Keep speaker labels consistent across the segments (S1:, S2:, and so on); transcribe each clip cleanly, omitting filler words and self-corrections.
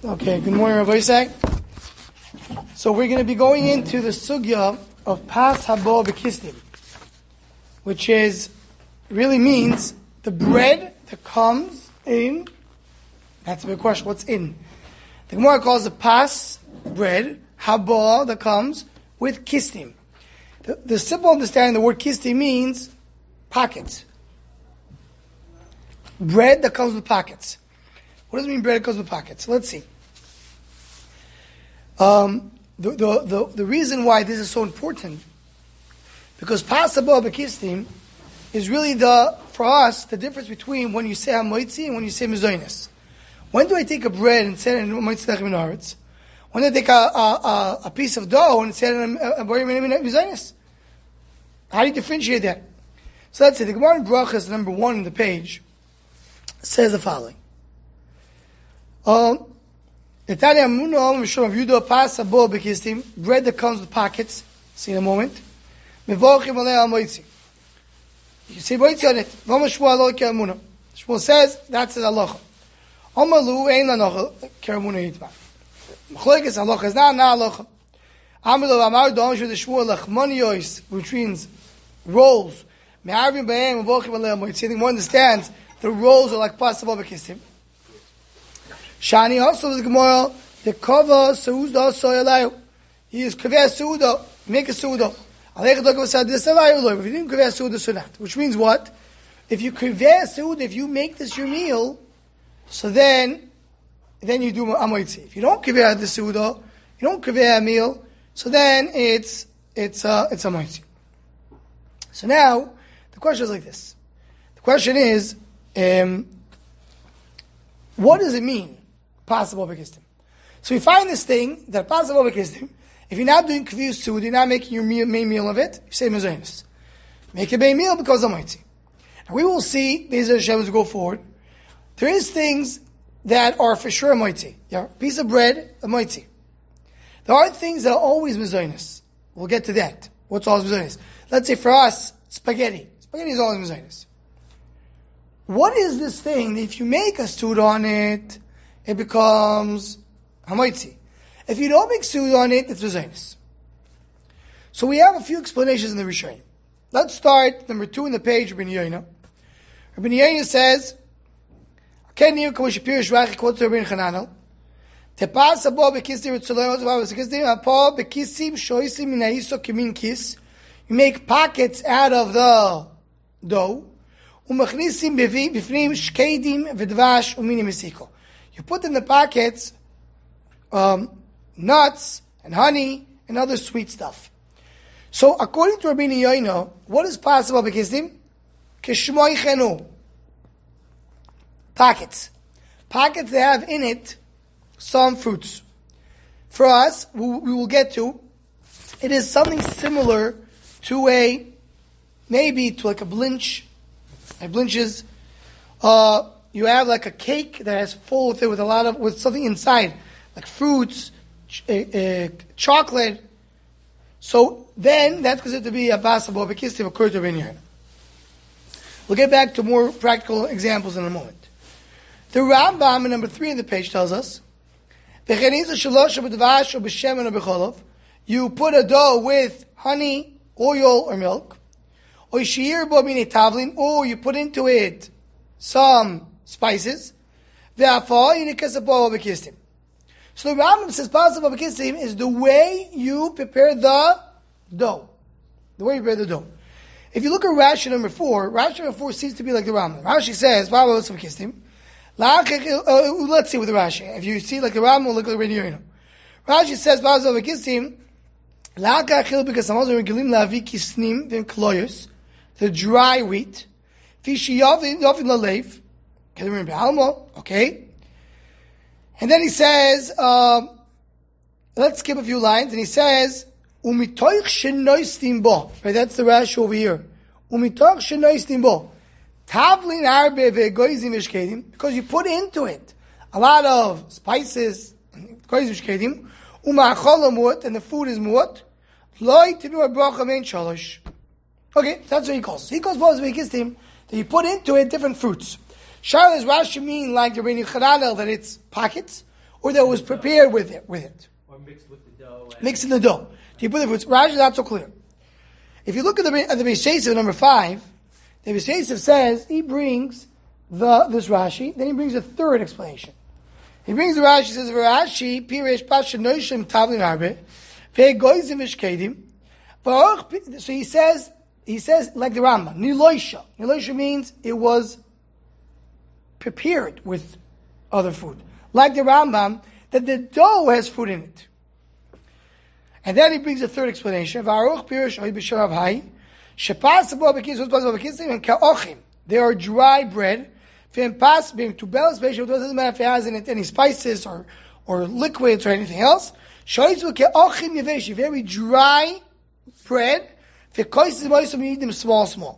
S1: Okay, good morning, Rabbi Isaac. So we're going to be going into the sugya of Pas Habo B'Kistim, which really means the bread that comes in. That's a big question. What's in? The Gemara calls it Pas bread, Habo that comes with Kistim. The simple understanding the word Kistim means pockets. Bread that comes with pockets. What does it mean bread that comes with pockets? Let's see. The reason why this is so important, because Pas Habo B'Kistim is really for us, the difference between when you say HaMoitzi and when you say Mezonos. When do I take a bread and say it in Moitzi Lechem Haaretz? When do I take a piece of dough and say it in Mezonos? How do you differentiate that? So let's say the Gemara in Brachas, number 1 on the page, says the following. Bread that comes with pockets. See in a moment. You say Moitzi on it. Shmuel says that's the halacha. Amalu ein lanocha keramuna yitma. Machlokes halacha is not halacha. Amalu amar dom shu the Shmuel lachmoniyos, which means rolls. Me'arvim b'hem uvochim alei Moitzi. I think one understands the rolls are like Pas Habo B'Kistim. Shani also the Gemara the kava seuda soyalayu. He is kaveh seuda. Make a seuda. If you didn't kaveh seuda, so not. Which means what? If you kaveh seuda, if you make this your meal, so then you do a moitzi. If you don't kaveh the seuda, you don't kaveh a meal, so then it's a moitzi. So now the question is like this. The question is, what does it mean? Pas Habo B'Kistim. So we find this thing that Pas Habo B'Kistim. If you're not doing kaveh seuda, you're not making your main meal of it. You say mezonos. Make a main meal because of moitzi. And we will see, Be'ez Hashem, as we go forward, there is things that are for sure a moitzi. Yeah, piece of bread, a moitzi. There are things that are always mezonos. We'll get to that. What's always mezonos? Let's say for us, spaghetti. Spaghetti is always mezonos. What is this thing that if you make a seuda on it, it becomes hamoitzi? If you don't make seuda on it, it's mezonos. So we have a few explanations in the Rishonim. Let's start number 2 in the page, Rabbi Yoina. Rabbi Yoina says, "Kenir k'mosh pirish rachi quotes Rabbi Chananel. Tepas habo b'kistim ritzolei b'kistim habo b'kisim shoisim minaiso kimin kis. You make pockets out of the dough. Umachnisim b'fnim shkedim v'dvash umini misiko. You put in the pockets nuts and honey and other sweet stuff. So according to Rabbi Yoina, what is Pas Habo B'Kistim? Kishmoi chenu. Pockets. Pockets that have in it some fruits. For us, we will get to, it is something similar to maybe to like a blinch. A blinches. You have like a cake that has full with it with something inside, like fruits, chocolate. So then that's considered to be a Pas Habo B'Kistim according to Rabbi Yoina. We'll get back to more practical examples in a moment. The Rambam in number 3 on the page tells us, you put a dough with honey, oil, or milk, or you put into it some spices. So the Rambam says Pas Habo B'Kistim is the way you prepare the dough. The way you prepare the dough. If you look at Rashi number 4, Rashi number 4 seems to be like the Rambam. Rashi says, let's see with the Rashi. If you see like the Rambam, look at the Yoina. Rashi says Pas Habo B'Kistim the dry wheat. Okay. And then he says, let's skip a few lines, and he says, right, that's the Rashi over here. Because you put into it a lot of spices, and the food is muat. Okay, that's what he calls it. He calls Pas Habo B'Kistim that you put into it different fruits. Shara, does Rashi mean like the Rabbi Chananel that it's pockets? or that was prepared with it.
S2: Or mixed with the dough.
S1: Mixed in the dough. Do you put the fruits? Rashi is not so clear. If you look at the Beis Yosef, number 5, the Beis Yosef says, he brings this Rashi, then he brings a third explanation. He brings the Rashi, says, Rashi, Piresh Pasha Noishim Tavlin Arbe, Ve'goizim Vishkedim. So he says like the Rambam, Niloisha. Niloisha means it was prepared with other food. Like the Rambam, that the dough has food in it. And then he brings a third explanation. They are dry bread. It doesn't matter if it has in it any spices or liquids or anything else. Very dry bread. You eat them small.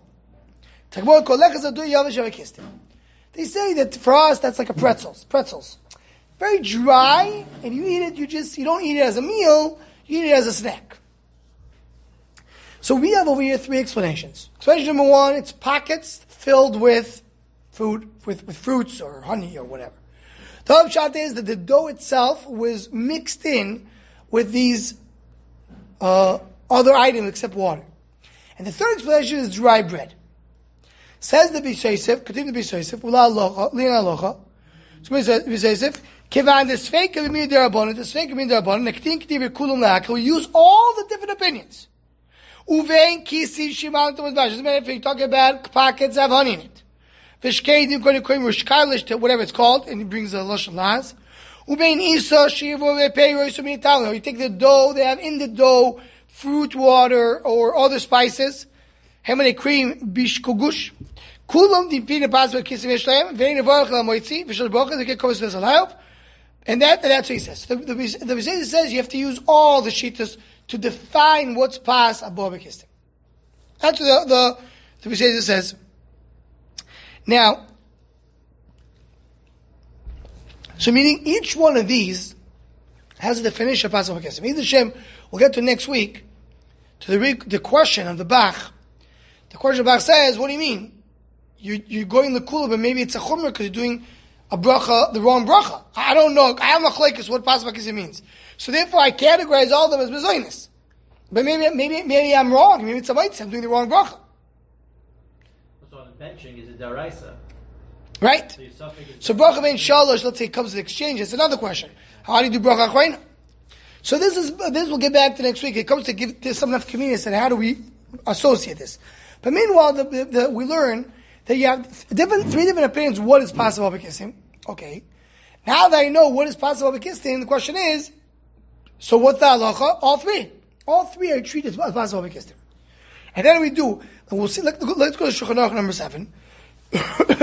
S1: They say that for us that's like a pretzels. Very dry, and you eat it, you don't eat it as a meal, you eat it as a snack. So we have over here 3 explanations. Explanation number 1, it's pockets filled with food, with fruits or honey or whatever. The other shot is that the dough itself was mixed in with these other items except water. And the third explanation is dry bread. Says the Beis Yosef, continue the Beis Yosef, Ula alocha, so Beis Yosef, Kivan the Sfeik of the Darabon, the Sfeik of the Darabon, Nektin K'tiv Kulum La'ak, we use all the different opinions. Uvein Kisi Shimal Tomazbash, as a matter of fact, you talk about pockets have honey in it. Vishkeidim Koni Koim Rishkalish, whatever it's called, and he brings the Lashon Laz. Uvein Isa Shivu Vepei Roisu Minitalo, you take the dough, they have in the dough fruit, water, or other spices. Hemane cream Bishkugush. Kulam Dipina Pasva Kisim Yeshleim, Vein Avarach Lamoitzi, Vishal Bocha, they get Kovas Vesalayov. And that's what he says. The Beis says you have to use all the shittas to define what's pas above kistim. That's what the Beis says. Now, so meaning each one of these has a definition of pas above kistim. Either Shem, we'll get to next week to the question of the Bach. The question of the Bach says, what do you mean? You're going the kula, but maybe it's a chumrah because you're doing a bracha, the wrong bracha. I don't know. I have machlekes what pas bakizim means. So therefore, I categorize all of them as bezoinus. But maybe I'm wrong. Maybe it's a mitzvah. I'm doing the wrong bracha.
S2: So on benching is a daraisa.
S1: Right. So bracha ben shalosh, let's say it comes to the exchange. It's another question. How do you do bracha achreina? So this we'll get back to next week. It comes to give some enough convenience and how do we associate this. But meanwhile, we learn that you have 3 different opinions. What is possible b'kissim? Okay. Now that I know what is possible b'kissim, the question is, so what's the halacha? All 3 are treated as possible b'kissim. And then we do, and we'll see. Let's go to Shulchan Aruch number 7. The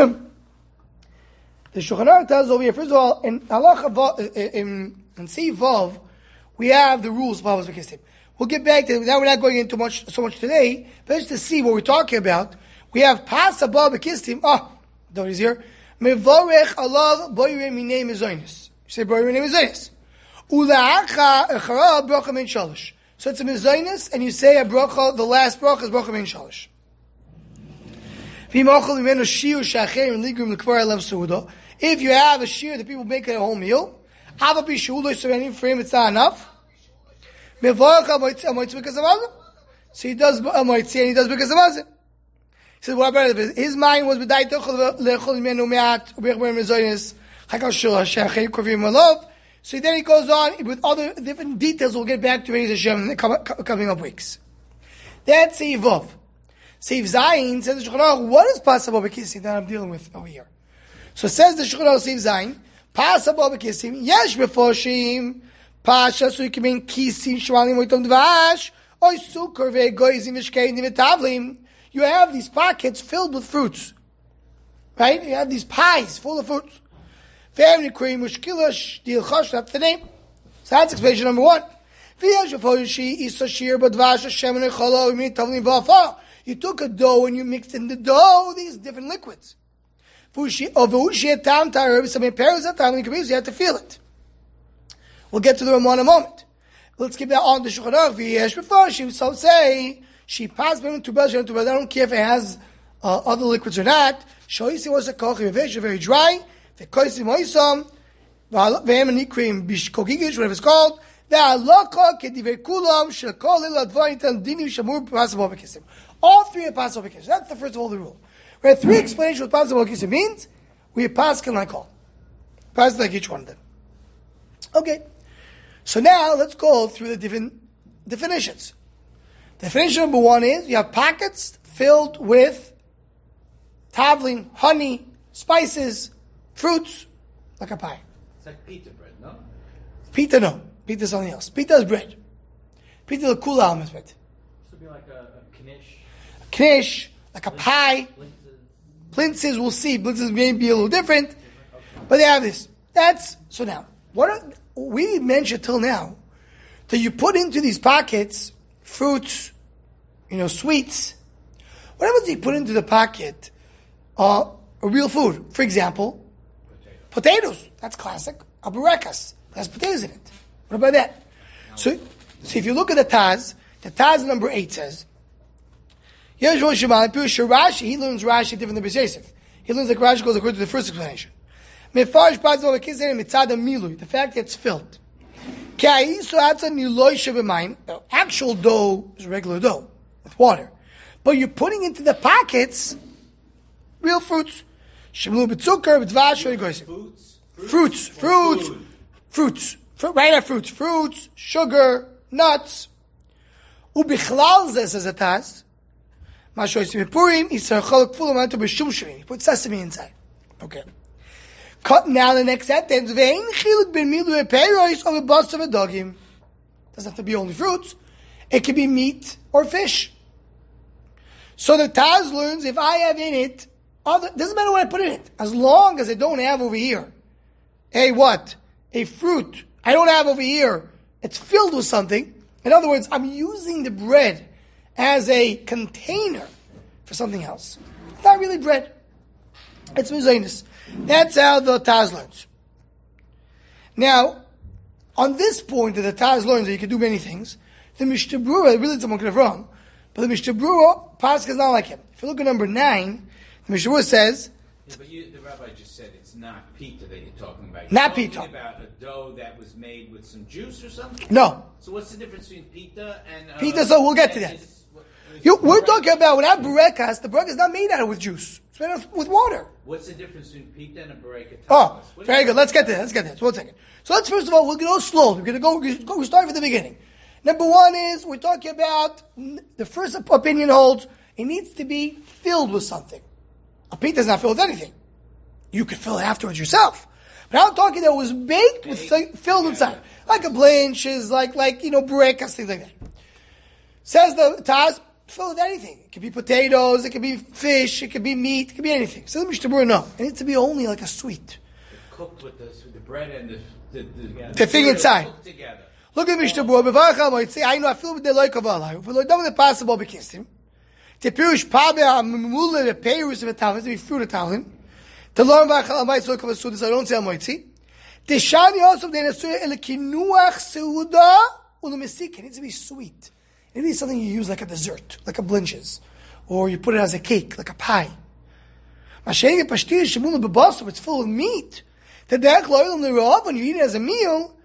S1: Shulchan Aruch tells over here. First of all, in halacha in Seif Vav, we have the rules of possible b'kissim. We'll get back to. Now we're not going into so much today, but just to see what we're talking about. We have pas above bekistim. David is here. Mevorech alav boyre minei mezoinus. You say boyre minei mezoinus. Ulaacha echara bracha min shalish. So it's a mezoinus, and you say a bracha. The last bracha is bracha min shalish. V'imochel imenu shiur shacherim ligrim lekvar alev seuda. If you have a shiur that people make at a whole meal, avapi sheulo sevenim for him it's not enough. Mevorech amoitz because of mazah. So he does amoitz and he does because of mazah. He says, what about it? His mind was b'day tochel lechol imenu me'at ubech b'er mezoinus chakal shul hashachem kovim alav. So then he goes on with other different details. We'll get back to Be'ez Hashem in the coming up weeks. That's Seif Vav. Seif Zayin says the Shulchan Aruch, what is possible b'kissim that I'm dealing with over here? So says the Shulchan Aruch Seif Zayin, possible b'kissim, yesh befoshim, pasha suikimin kisim shmalim oitom dvash, oy sukar ve'goizim v'shkeidim v'tavlim. You have these pockets filled with fruits. Right? You have these pies full of fruits. Family cream, mushkilash, dilchash, that's the name. So that's explanation number 1. You took a dough and you mixed in the dough these different liquids. You have to feel it. We'll get to the Ramah in a moment. Let's keep that on the Shulchan Aruch. So say, she passed by to Belgium, I don't care if it has other liquids or not. Shoisi was a koch, very dry. The koisim oisam, Ve'em bishkogigish, whatever it's called. Ve'alocha kediver kulam shekol iladvayin tel dinim shamur possible bekisim. All three are possible bekisim. That's the first of all the rule. We have three explanations what possible bekisim means. We have paskin like all. Paskin like each one of them. Okay. So now let's go through the different definitions. Definition number one is you have pockets filled with tavlin, honey, spices, fruits, like a pie.
S3: It's like pita bread, no?
S1: Pita, no. Pita is something else. Pita is bread. Pita is kula almas bread.
S2: This would be like a knish.
S1: A knish, like a pie.
S2: Blintzes.
S1: Blintzes, we'll see. Blintzes may be a little different. But they have this. So now, we mentioned till now that you put into these pockets fruits, sweets. What happens if you put into the pocket a real food? For example, potatoes. That's classic. Aburekas. Has potatoes in it. What about that? So if you look at the Taz number 8 says, he learns Rashi different than B'Yosef. He learns like Rashi goes according to the first explanation. The fact that it's filled. Actual dough is regular dough with water. But you're putting into the pockets real fruits. Fruits. Fruits, sugar, nuts. Says a Taz. He put sesame inside. Okay. Cut now the next sentence. Doesn't have to be only fruits. It can be meat or fish. So the Taz learns if I have in it, doesn't matter what I put in it, as long as I don't have over here a fruit. I don't have over here, it's filled with something. In other words, I'm using the bread as a container for something else. It's not really bread. It's mezainis. That's how the Taz learns. Now, on this point that the Taz learns that you can do many things, the Mishnah Berurah, really someone could have wrong, but the Mishnah Berurah, Pascha is not like him. If you look at number 9, the Mishnah Berurah says,
S3: yeah, but the rabbi just said it's not pita that you're talking about.
S1: Not
S3: talking
S1: pita.
S3: About a dough that was made with some juice or something?
S1: No.
S3: So what's the difference between pita and...
S1: Pita, so we'll get to that. We're talking about, when I have burekas, the bureka is not made out of with juice. It's made out with water.
S3: What's the difference between pita and a bureka?
S1: Oh, very good. Let's get there. So 1 second. So let's first of all, we're going to go slowly. We're going to go, we start from the beginning. Number 1 is, we're talking about, the first opinion holds, it needs to be filled with something. A pita is not filled with anything. You can fill it afterwards yourself. But I'm talking that it was baked with filled inside. Like a blanches, like burekas, things like that. Says the Taz, fill with anything. It could be potatoes, it could be fish, it could be meat, it could be anything. So the Mishnah Berurah, no. It needs to be only like a sweet.
S3: Cooked with the bread and
S1: the thing inside.
S3: Cooked together.
S1: Look at Mishnah Berurah. I feel with the like of Allah. If we're done with the possible bekistim, the pirush pabe amule the peirus of a talent to be fruit of talent. To learn v'achal amayis look of a suda, so I don't say amoitzi. The shani also the nesuya elikinuach seuda ulemesik. It needs to be sweet. It needs to be something you use like a dessert, like a blinches, or you put it as a cake, like a pie. Mashayim pashtir shemula bebasim. It's full of meat. The derech loylam l'rov when you eat it as a meal,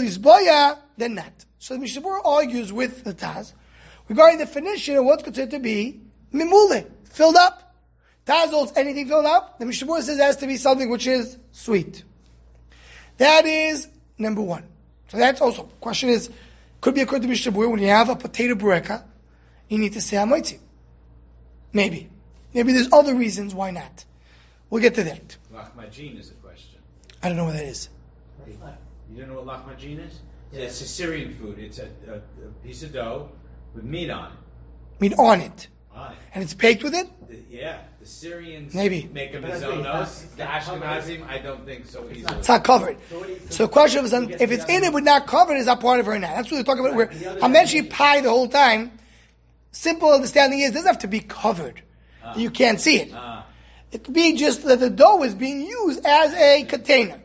S1: then not. So the Mishnah Berurah argues with the Taz regarding the definition of what's considered to be mimule, filled up. Taz holds anything filled up. The Mishnah Berurah says it has to be something which is sweet. That is number 1. So that's also, question is, could be according to Mishnah Berurah, when you have a potato bureka, you need to say hamoitzi. Maybe. Maybe there's other reasons why not. We'll get to that.
S3: Lahmacun is a question.
S1: I don't know what that is.
S3: You don't know what lahmacun is? Yeah. It's a Syrian food. It's a piece of dough with meat on it.
S1: Meat on it.
S3: On it.
S1: And it's baked with it?
S3: The Syrians
S1: maybe
S3: make a mizonos. The Ashkenazim, I don't think so easily.
S1: It's not covered. So the question is, if it's in it but not covered, is that part of it or not? That's what we're talking about. I'm mentioning pie the whole time. Simple understanding is, it doesn't have to be covered. You can't see it. It could be just that the dough is being used as a container.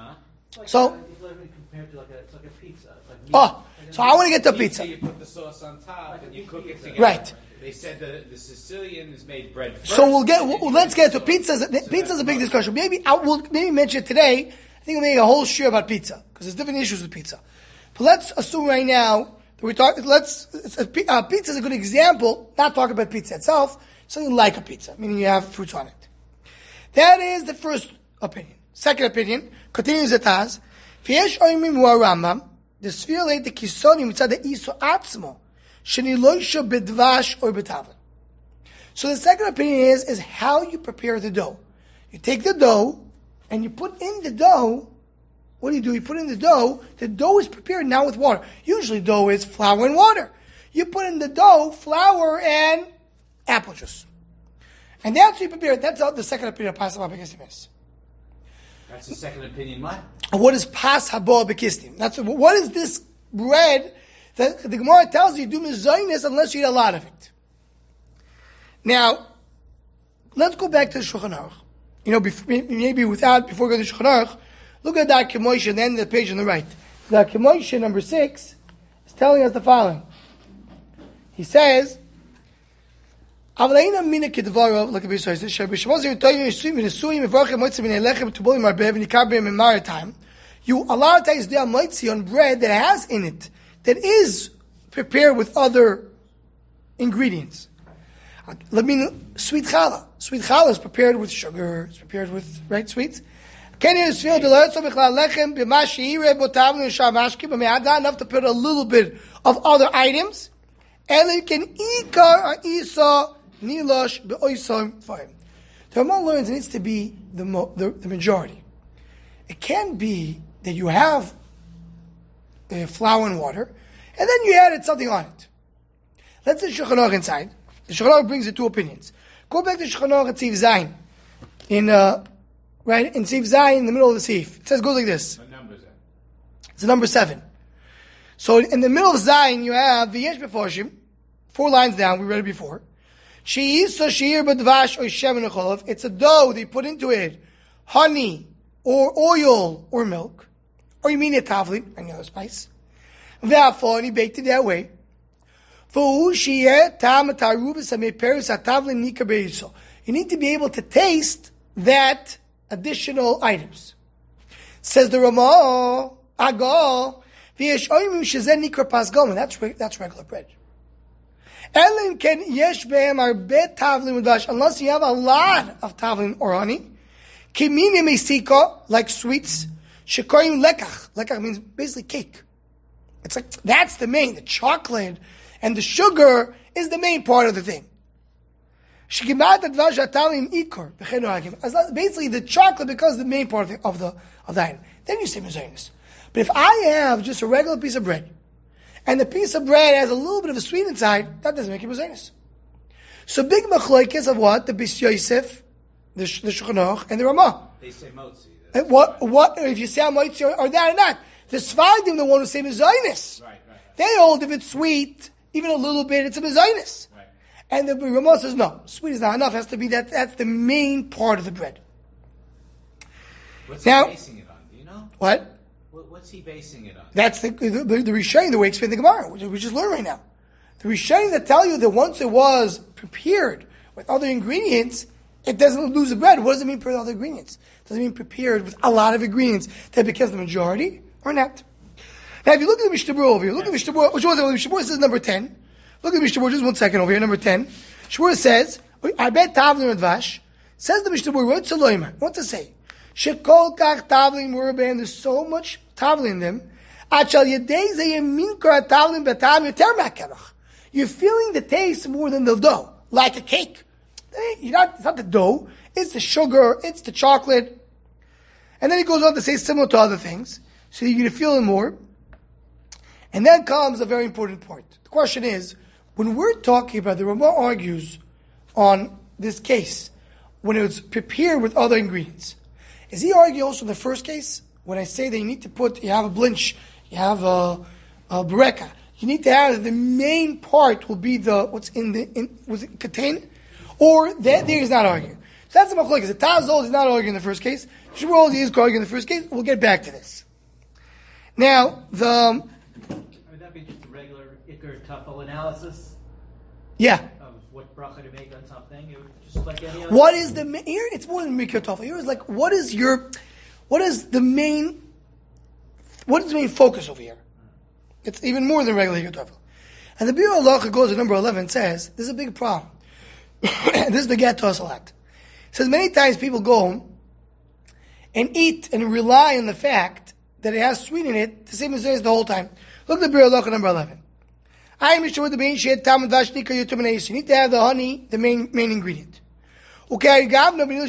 S1: So,
S2: compared to it's like a pizza.
S1: So I want to get the pizza.
S3: You put the sauce on top and you cook it together.
S1: Right.
S3: They said the Sicilians made bread first.
S1: So let's get to pizzas. Pizza's a big discussion. Maybe we'll mention it today I think we'll make a whole share about pizza, because there's different issues with pizza. But let's assume right now that we're talking, pizza is a good example, not talk about pizza itself, something like a pizza, meaning you have fruits on it. That is the first opinion. Second opinion, continues it as, V'yesh oimim hu Rambam, the sfir leit the kisonim mitzad iso atzmo, sheni lo yisho bedvash or betavlin. So the second opinion is how you prepare the dough. You take the dough, and you put in the dough, what do? You put in the dough is prepared now with water. Usually dough is flour and water. You put in the dough, flour and apple juice. And that's what you prepare. That's the second opinion of Pas Haba B'Kistim is.
S3: That's the second opinion, what?
S1: What is Pas Haba B'Kistim? What is this bread that the Gemara tells you do mezainis unless you eat a lot of it? Now, let's go back to the Shulchan Aruch. Before we go to Shulchan Aruch, look at Da'at Moshe at the end of the page on the right. Da'at Moshe number 6 is telling us the following. He says, "Avleina mina kedvarov like the says Shabbos yotoyim yisuim v'nesuim v'varchem motzim v'nelechem tubolim marbev v'nikarbem in maritime." You a lot of times do a motzi on bread that has in it that is prepared with other ingredients. Sweet challah. Sweet challah is prepared with sugar. It's prepared with sweets. Enough to put a little bit of other items. The Ramah learns it needs to be the majority. It can be that you have flour and water, and then you added something on it. Let's say Shulchan Aruch inside. The Shulchan Aruch brings the two opinions. Go back to Shulchan Aruch at Seif Zayin. In Seif Zayin, in the middle of the Seif. It goes like this.
S3: What number is that?
S1: It's number 7. So in the middle of Zayin, you have V'yesh Beforshim, 4 lines down, we read it before. It's a dough that you put into it honey, or oil, or milk, or you mean a tavlin, any other spice. And he baked it that way. You need to be able to taste that additional items. Says the Ramah, Agal, that's regular bread. Unless you have a lot of tavlin or honey, like sweets, lekach means basically cake. It's like, that's the main, the chocolate and the sugar is the main part of the thing. Basically the chocolate becomes the main part of the item. Then you say mezainis. But if I have just a regular piece of bread, and the piece of bread has a little bit of a sweet inside, that doesn't make it mezainis. So big machlokes of what? The Bis Yosef, the Shulchan Aruch, and the Ramah.
S3: They say motzi.
S1: What if you say motzi or that or not? The Sfardim, the one who say mezainis.
S3: Right.
S1: They hold if it's sweet, even a little bit, it's a mezainis.
S3: Right.
S1: And the Ramah says no, sweet is not enough. It has to be that's the main part of the bread.
S3: What's
S1: now,
S3: he basing it on? Do you know?
S1: What?
S3: What's he basing it on?
S1: That's the Rishonim, the way explain the Gemara, which we just learned right now. The Rishonim that tell you that once it was prepared with other ingredients, it doesn't lose the bread. What does it mean prepared with other ingredients? Does it mean prepared with a lot of ingredients that becomes the majority or not? Now, if you look at the Mishnah Berurah over here, look at the Mishnah Berurah, which one? The Mishnah Berurah says number 10. Look at the Mishnah Berurah, just 1 second over here, number 10. Shmuel says, I bet Tavlin Advash, says the Mishnah Berurah, what to say? Shekol kach tavlin murabein, there's so much tavlin in them. You're feeling the taste more than the dough, like a cake. It's not the dough, it's the sugar, it's the chocolate. And then he goes on to say similar to other things. So you're going to feel it more. And then comes a very important point. The question is, when we're talking about, the Ramah argues on this case, when it's prepared with other ingredients. Is he arguing also in the first case? When I say that you need to you have a blinch, you have a bereka, you need to have the main part will be what's was it contained? Or that there he's not arguing. So that's the machlokes. The Taz is not arguing in the first case. Shmuel he is arguing in the first case. We'll get back to this. Now,
S2: Would that be just a regular Iker Tafel analysis?
S1: Yeah.
S2: Of what bracha to make on something? It would just like any other.
S1: What is here? It's more than Mikra Tafel. Here is like, what is what is the main focus over here? It's even more than regular Ikar Tafel. And the Biur Halacha goes to number 11 and says, this is a big problem. This is the get to us a lot. It says many times people go home and eat and rely on the fact that it has sweet in it, the same as the whole time. Look at the Biur Halacha number 11. I am sure the main shit tam vashnika yutumaneis. You need to have the honey, the main ingredient. Okay, if you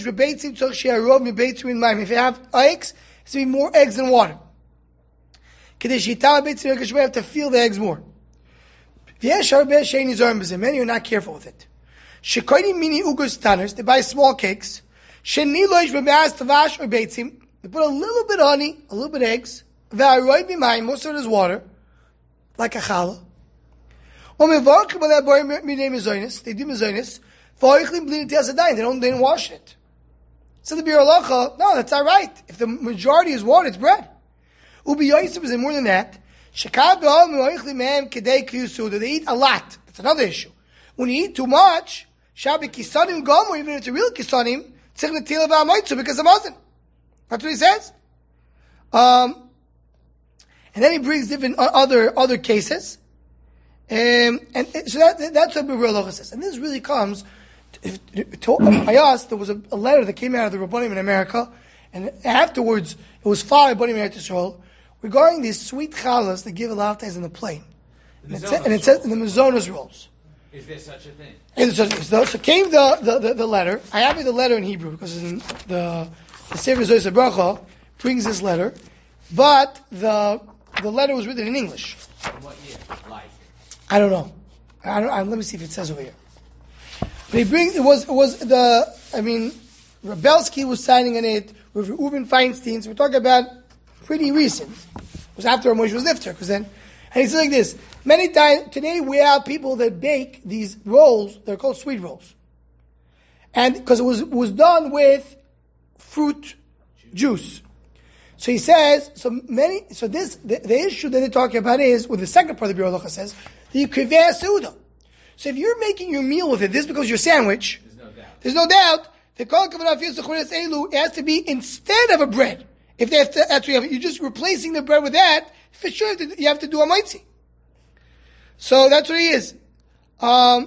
S1: have eggs, it's to be more eggs than water. You have to feel the eggs more. Many are not careful with it. They buy small cakes. They put a little bit of honey, a little bit of eggs. Most of it is water, like a challah. They do mezainis. They don't wash it. So the Biur Halacha, no, that's not right. If the majority is water, it's bread. Ubi Yosef is more than that. They eat a lot. That's another issue. When you eat too much, even if it's a real kisanim, because it wasn't. That's what he says. And then he brings different other cases. So that's what Biur Halacha says. And this really comes I asked, there was a letter that came out of the Rabbanim in America, and afterwards it was filed by Rabbanim in Israel regarding these sweet challahs that give a lot of times in the plane. And it says in the Mazonos rolls.
S3: Is there such a thing?
S1: So came the letter. I have the letter in Hebrew because in the Sefer Zoyis Bracha brings this letter, but the letter was written in English.
S3: In what year? Like?
S1: I don't know. Let me see if it says over here. But Rabelsky was signing on it with Reuben Feinstein, so we're talking about pretty recent. It was after Moshe was Nifter, because then, and he says like this, many times, today we have people that bake these rolls, they're called sweet rolls. And, because it was done with fruit juice. So he says, the issue that they're talking about is, with the second part of the Biur Halacha says, the Krivei Seudah. So if you're making your meal with it, this is because your sandwich, there's no doubt, the Kol Kavanah Fiyus L'Chodesh Elu has to be instead of a bread. If they have to, that's what you're just replacing the bread with that, for sure you have to do a maitzi. So that's what he is. And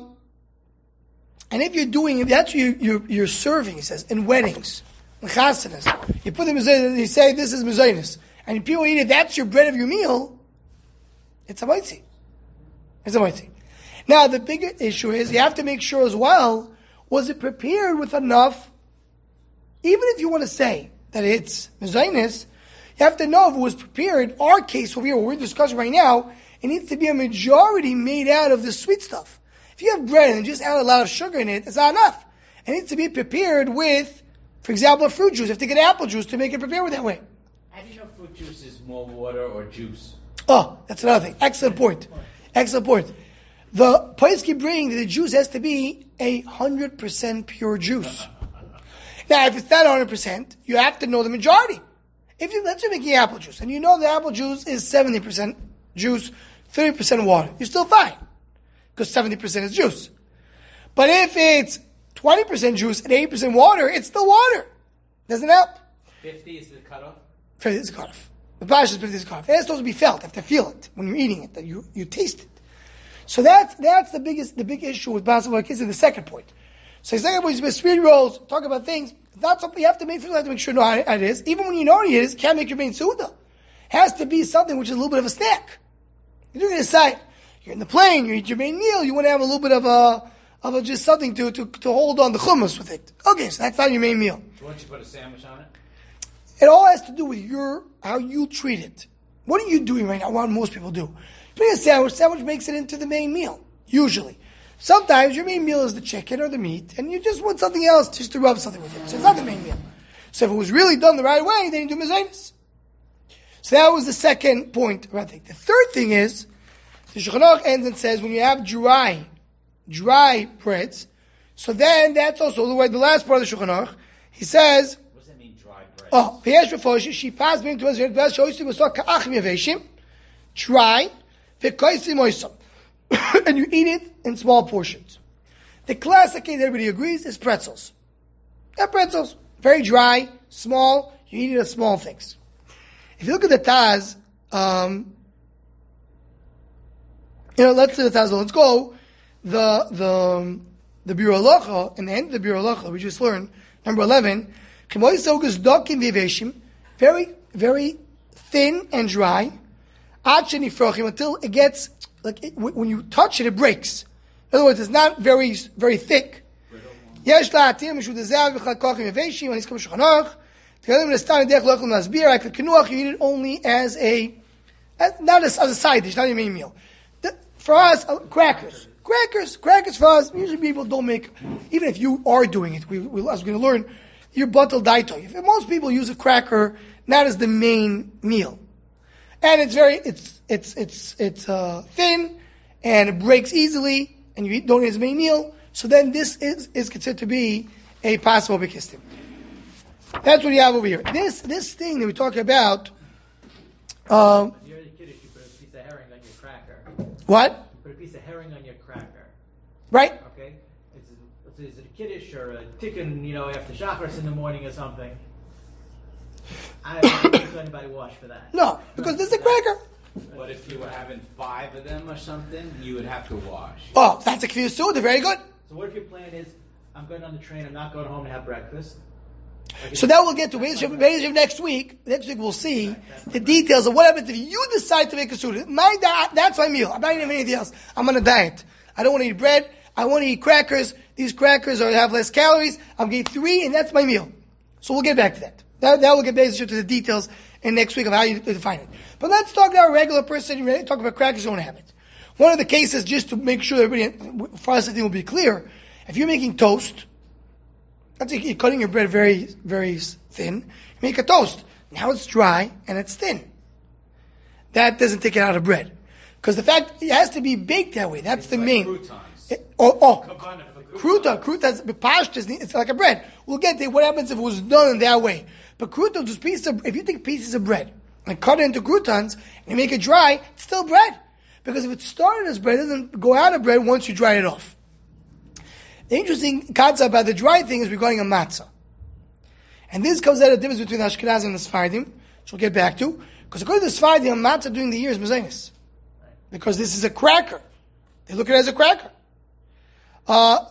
S1: if you're doing it, that's what you're serving, he says, in weddings, in chasanas. You put the mezainis, you say this is mezainis, and people eat it, that's your bread of your meal, it's a maitzi. It's a maitzi. Now, the bigger issue is you have to make sure as well, was it prepared with enough, even if you want to say that it's mezainis, you have to know if it was prepared, our case over here, what we're discussing right now, it needs to be a majority made out of the sweet stuff. If you have bread and just add a lot of sugar in it, it's not enough. It needs to be prepared with, for example, fruit juice. You have to get apple juice to make it prepared with that way.
S3: How do you know fruit juice is more water or juice?
S1: Oh, that's another thing. Excellent point. Excellent point. The Paiskim bring that the juice has to be 100% pure juice. Now, if it's not 100%, you have to know the majority. Let's say you're making apple juice, and you know the apple juice is 70% juice, 30% water. You're still fine, because 70% is juice. But if it's 20% juice and 80% water, it's still water. Doesn't help.
S3: 50 is the cutoff?
S1: 50 is the cutoff. The Pash is 50 is the cutoff. It's supposed to be felt. You have to feel it when you're eating it, that you taste it. So that's the big issue with Basel Kids in the second point. So the second point is sweet rolls, talk about things. It's not something you have to make sure you know how it is. Even when you know what it is, can't make your main Suda. Has to be something which is a little bit of a snack. You're doing it aside. You're in the plane, you eat your main meal, you want to have a little bit of just something to hold on the hummus with it. Okay, so that's not your main meal.
S3: Why don't you put a sandwich on it?
S1: It all has to do with how you treat it. What are you doing right now? What most people do. Putting a sandwich makes it into the main meal, usually. Sometimes your main meal is the chicken or the meat, and you just want something else just to rub something with it. So it's not the main meal. So if it was really done the right way, then you do mezainis. So that was the second point about it. The third thing is, the Shulchan Aruch ends and says, when you have dry breads, so then that's also the way, the last part of the Shulchan Aruch, he says,
S3: what does that mean, dry bread?
S1: Oh, she passed me to us, dry, and you eat it in small portions. The classic case everybody agrees is pretzels. Yeah, pretzels. Very dry, small. you eat it as small things. If you look at the Taz, let's do the Taz. Let's go. The Biur Halacha, in the end of the Biur Halacha, we just learned, number 11, very, very thin and dry, until it gets, when you touch it, it breaks. In other words, it's not very, very thick. I could you eat it only as not as a side dish, not your main meal. For us, crackers for us, usually people don't make, even if you are doing it, as we're going to learn, your bottle daito. If most people use a cracker not as the main meal. And it's thin, and it breaks easily, and you don't eat as a main meal, so then this is considered to be a possible bekistim. That's what you have over here. This thing that we talk about.
S2: You're the kiddush, you put a piece of herring on your cracker.
S1: What?
S2: You put a piece of herring on your cracker.
S1: Right.
S2: Okay? Is it a kiddush or a tikkun, after shacharis in the morning or something? I don't think anybody wash for that.
S1: No, because this is a cracker.
S3: But if you were having 5 of them or something, you would have to wash.
S1: Oh, that's a kfir too. They're very good.
S2: So what if your plan is, I'm going on the train, I'm not going home to have breakfast?
S1: So that we'll get to next week. Next week we'll see the details of what happens if you decide to make a suda. That's my meal. I'm not eating anything else. I'm on a diet. I don't want to eat bread. I want to eat crackers. These crackers have less calories. I'm going to eat 3, and that's my meal. So we'll get back to that. That will get back to the details in next week of how you define it. But let's talk about a regular person. Talk about crackers who don't have it. One of the cases, just to make sure everybody, for us, I think will be clear. If you're making toast, let's say you're cutting your bread very, very thin. You make a toast. Now it's dry and it's thin. That doesn't take it out of bread. Because the fact it has to be baked that way. That's the main.
S3: Croutons.
S1: Croutons, it's like a bread. We'll get to what happens if it was done in that way. But croutons, if you take pieces of bread and cut it into croutons and you make it dry, it's still bread. Because if it started as bread, it doesn't go out of bread once you dry it off. The interesting concept about the dry thing is regarding a matzah. And this comes out of the difference between Ashkenazim and the Sephardim, which we'll get back to. Because according to the Sephardim, a matzah during the year is mezainis. Because this is a cracker. They look at it as a cracker. But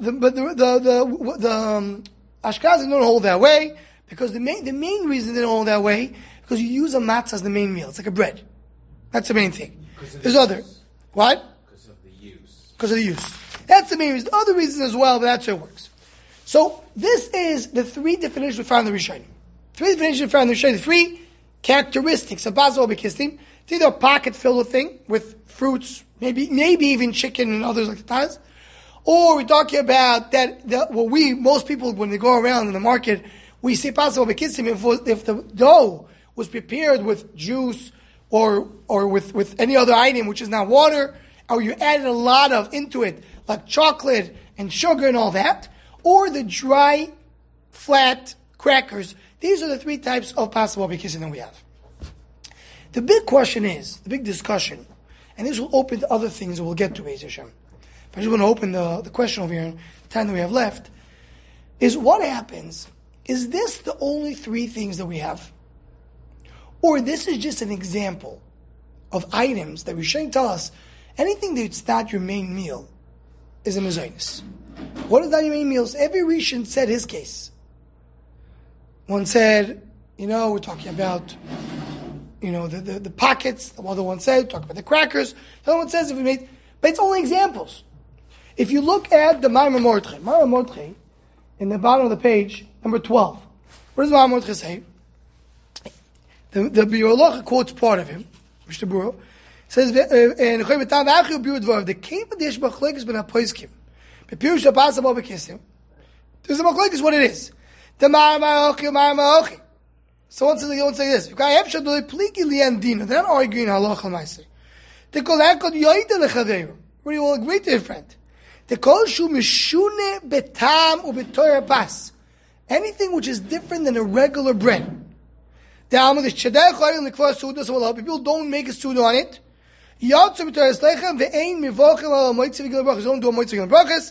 S1: the Ashkenazim don't hold that way, because the main reason they don't hold that way, because you use a matzah as the main meal. It's like a bread. That's the main thing. There's other. What?
S3: Because of the use.
S1: Because of the use. That's the main reason. Other reasons as well, but that's how it works. So, this is the 3 definitions we found in the Rishonim. 3 definitions we found in the Rishonim. 3 characteristics of Basel Bekistim. It's either a pocket filled with thing, with fruits, maybe even chicken and others like the Taz. Or we're talking about most people, when they go around in the market, we say Basel Bekistim if the dough was prepared with juice or with any other item which is not water, or you added a lot into it, like chocolate and sugar and all that, or the dry, flat crackers. These are the 3 types of possible bekissim that we have. The big question is, the big discussion, and this will open to other things that we'll get to, Be'ez Hashem. But I just want to open the question over here in the time that we have left, is what happens, is this the only 3 things that we have? Or this is just an example of items that we shouldn't tell us, anything that's not your main meal is a mezainis. What is not your main meal? Every Rishon said his case. One said, we're talking about, the pockets. The other one said, talk about the crackers. The other one says, but it's only examples. If you look at the Maimar Mordechai, in the bottom of the page, number 12, what does Maimar Mordechai say? The Biur Halacha quotes part of him, Mr. Buro. Says, the came of the Yeshbachlik is ben Apoiskim. But Pirush the possible bekissim. There's a machlek is what it is. The ma'amaochi. Someone says this. They're not arguing halacha l'maaseh. The kol hakod yoyde lechaveru. We will agree to a friend. The kol shu mishune betam u'betoyer pas. Anything which is different than a regular bread. People don't make a suda on it. Don't do a brachas.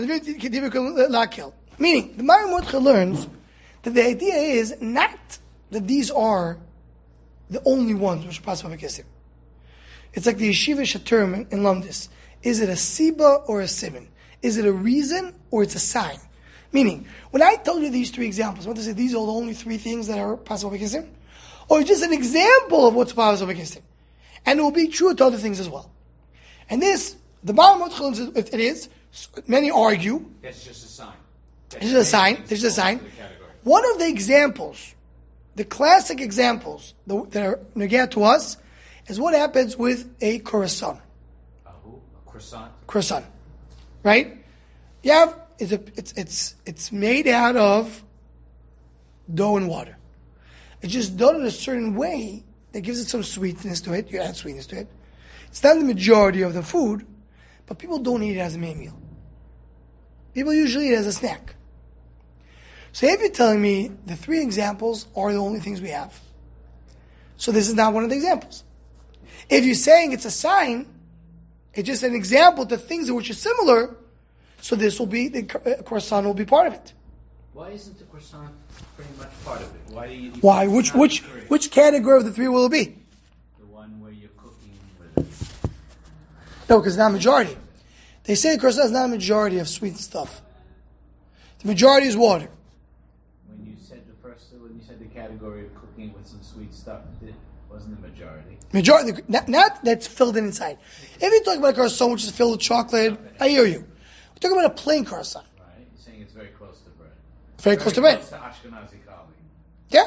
S1: Meaning, the Maimar Mordechai learns that the idea is not that these are the only ones which are possible b'kissim. It's like the yeshivish term in Lamdis. Is it a siba or a siman? Is it a reason or it's a sign? Meaning, when I told you these three examples, I want to say these are the only three things that are possible b'kissim? Or just an example of what's possible b'kissim? And it will be true to other things as well. And this, the Baal Motchel, it is, many argue.
S3: That's just a sign.
S1: This is a sign. This is a sign. One of the examples, the classic examples that are negate to us, is what happens with a croissant.
S3: A croissant.
S1: Croissant, right? You have it's made out of dough and water. It's just done in a certain way that gives it some sweetness to it. You add sweetness to it. It's not the majority of the food, but people don't eat it as a main meal. People usually eat it as a snack. So if you're telling me the three examples are the only things we have, so this is not one of the examples. If you're saying it's a sign, it's just an example to things which are similar, so this will be, the croissant will be part of it.
S3: Why isn't the croissant pretty much part of it? Why do you?
S1: Why? Which category of the three will it be?
S3: The one where you're cooking with it.
S1: No, because it's not a majority. They say the croissant is not a majority of sweet stuff. The majority is water.
S3: When you said the category of cooking with some sweet stuff, it wasn't the majority.
S1: Majority, not that's filled in inside. If you talk about a croissant which is filled with chocolate, I hear you. We're talking about a plain croissant.
S3: Right? You're saying it's very close to bread.
S1: Very close to bread.
S3: Close to Ashkenazi kali.
S1: Yeah.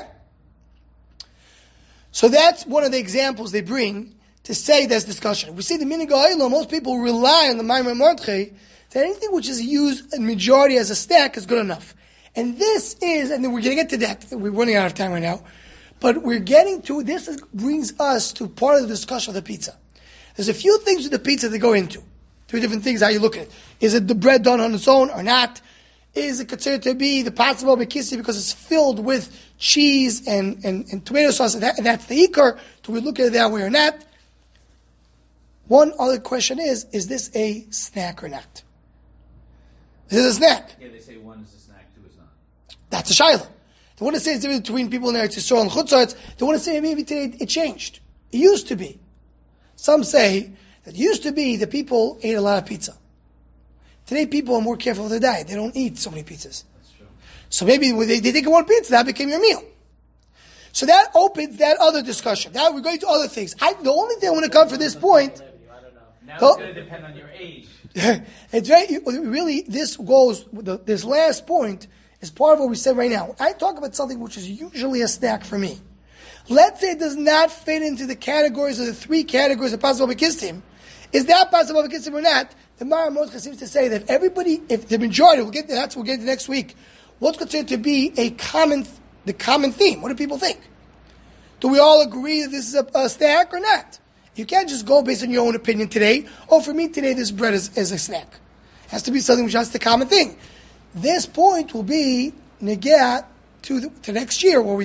S1: So that's one of the examples they bring to say there's discussion. We see the Minhag HaOlam, most people rely on the Maimer Mordechai that anything which is used in majority as a snack is good enough. And this is, and then we're going to get to that, we're running out of time right now, but we're getting to, brings us to part of the discussion of the pizza. There's a few things with the pizza that go into. Three different things, how you look at it. Is it the bread done on its own or not? Is it considered to be the possible bekissi because it's filled with cheese and tomato sauce, and that's the ikar? Do we look at it that way or not? One other question is this a snack or not? This is a snack.
S3: Yeah, they say one is a snack, two is not.
S1: That's a shayla. They want to say it's different between people in Eretz Yisrael and Chutz La'aretz. They want to say maybe today it changed. It used to be. Some say that it used to be that people ate a lot of pizza. Today people are more careful with their diet. They don't eat so many pizzas. That's true. So maybe when they take one pizza, that became your meal. So that opens that other discussion. Now we're going to other things. The only thing I want to come for this point.
S3: Now it's going to depend on your age.
S1: It's very, really, this last point is part of what we said right now. I talk about something which is usually a snack for me. Let's say it does not fit into the categories of the three categories of possible bekissim. Is that possible bekissim or not? The Mara Mordechai seems to say that if the majority, we'll get to next week, what's considered to be the common theme? What do people think? Do we all agree that this is a snack or not? You can't just go based on your own opinion today. Oh, for me today this bread is a snack. It has to be something which has the common thing. This point will be negate to next year, where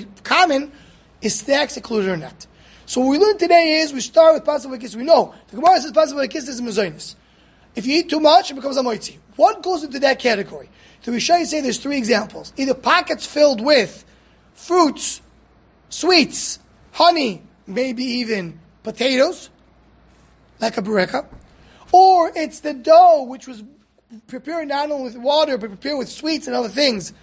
S1: is snacks included or not. So what we learned today is we start with possible bekissim. We know the Gemara says possible bekissim is a mezainis. If you eat too much, it becomes a moitzi. What goes into that category? So we should say there's three examples: either pockets filled with fruits, sweets, honey, maybe even potatoes, like a bureka, or it's the dough which was prepared not only with water but prepared with sweets and other things,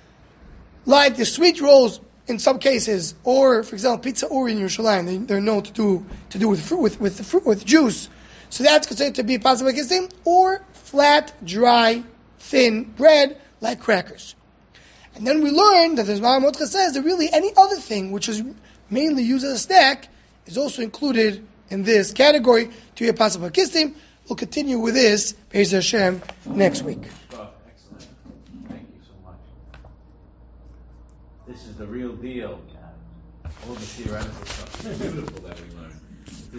S1: like the sweet rolls in some cases, or for example pizza uri in Yerushalayim, they're known to do with fruit with juice. So that's considered to be possible bekissim, or flat, dry, thin bread like crackers. And then we learn that the Mara Mordechai says that really any other thing which is mainly used as a snack is also included in this category to be a possible bekissim. We'll continue with this, Be'ez Hashem, next week.
S3: Oh, excellent. Thank you so much. This is the real deal. All the theoretical stuff is beautiful that we learned.